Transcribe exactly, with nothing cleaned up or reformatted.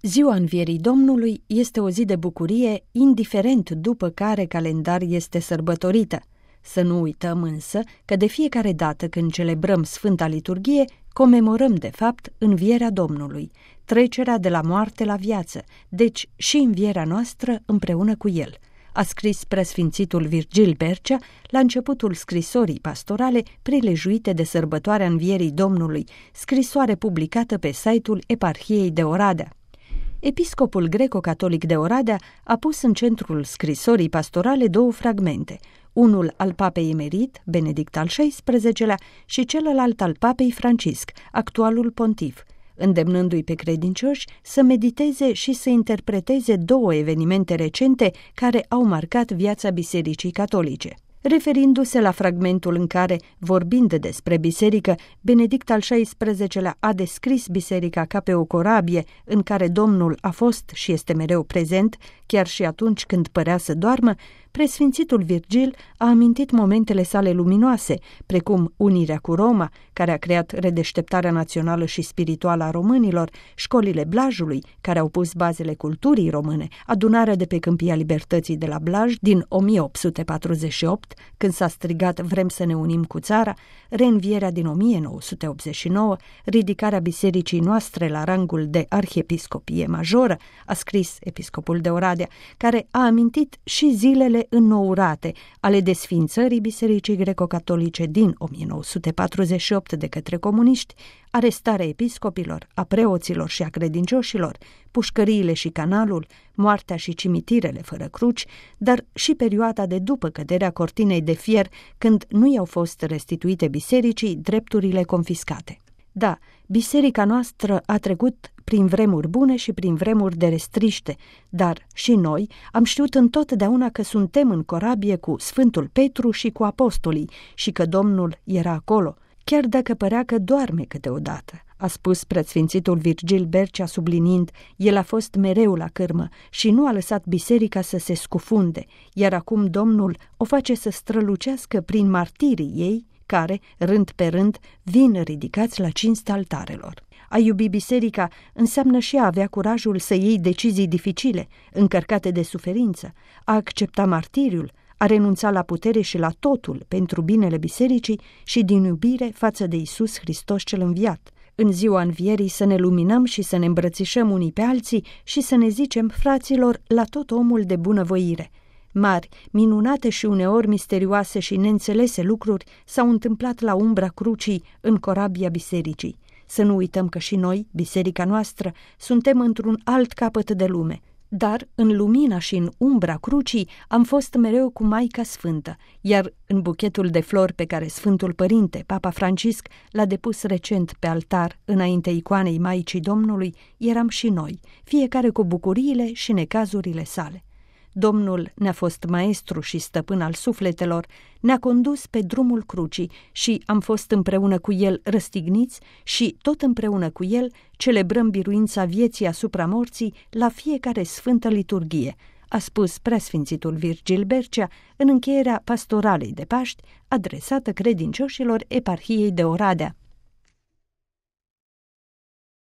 Ziua Învierii Domnului este o zi de bucurie, indiferent după care calendar este sărbătorită. Să nu uităm însă că de fiecare dată când celebrăm Sfânta Liturghie, comemorăm de fapt învierea Domnului, trecerea de la moarte la viață, deci și învierea noastră împreună cu El. A scris preasfințitul Virgil Bercea la începutul scrisorii pastorale prilejuite de sărbătoarea Învierii Domnului, scrisoare publicată pe site-ul Eparhiei de Oradea. Episcopul greco-catolic de Oradea a pus în centrul scrisorii pastorale două fragmente, unul al papei emerit, Benedict al șaisprezecelea, și celălalt al papei Francisc, actualul pontif, îndemnându-i pe credincioși să mediteze și să interpreteze două evenimente recente care au marcat viața Bisericii Catolice. Referindu-se la fragmentul în care, vorbind despre biserică, Benedict al șaisprezecelea a descris biserica ca pe o corabie în care Domnul a fost și este mereu prezent, chiar și atunci când părea să doarmă, preasfințitul Virgil a amintit momentele sale luminoase, precum unirea cu Roma, care a creat redeșteptarea națională și spirituală a românilor, școlile Blajului, care au pus bazele culturii române, adunarea de pe Câmpia Libertății de la Blaj din o mie opt sute patruzeci și opt, când s-a strigat "Vrem să ne unim cu țara", reînvierea din o mie nouă sute optzeci și nouă, ridicarea bisericii noastre la rangul de arhiepiscopie majoră, a scris episcopul de Oradea, care a amintit și zilele înnourate ale desființării Bisericii Greco-Catolice din o mie nouă sute patruzeci și opt de către comuniști, arestarea episcopilor, a preoților și a credincioșilor, pușcăriile și canalul, moartea și cimitirele fără cruci, dar și perioada de după căderea cortinei de fier, când nu i-au fost restituite bisericii drepturile confiscate. Da, biserica noastră a trecut prin vremuri bune și prin vremuri de restriște, dar și noi am știut întotdeauna că suntem în corabie cu Sfântul Petru și cu apostolii și că Domnul era acolo, chiar dacă părea că doarme câteodată, a spus preasfințitul Virgil Bercea subliniind, el a fost mereu la cârmă și nu a lăsat biserica să se scufunde, iar acum Domnul o face să strălucească prin martirii ei, care, rând pe rând, vin ridicați la cinstea altarelor. A iubi biserica înseamnă și a avea curajul să iei decizii dificile, încărcate de suferință, a accepta martiriul, a renunța la putere și la totul pentru binele bisericii și din iubire față de Iisus Hristos cel înviat. În ziua învierii să ne luminăm și să ne îmbrățișăm unii pe alții și să ne zicem fraților la tot omul de bunăvoire. Mari, minunate și uneori misterioase și neînțelese lucruri s-au întâmplat la umbra crucii în corabia bisericii. Să nu uităm că și noi, biserica noastră, suntem într-un alt capăt de lume, dar în lumina și în umbra crucii am fost mereu cu Maica Sfântă, iar în buchetul de flori pe care Sfântul Părinte, Papa Francisc, l-a depus recent pe altar înainte icoanei Maicii Domnului, eram și noi, fiecare cu bucuriile și necazurile sale. Domnul ne-a fost maestru și stăpân al sufletelor, ne-a condus pe drumul crucii și am fost împreună cu El răstigniți și tot împreună cu El celebrăm biruința vieții asupra morții la fiecare sfântă liturghie, a spus preasfințitul Virgil Bercea în încheierea pastoralei de Paști adresată credincioșilor Eparhiei de Oradea.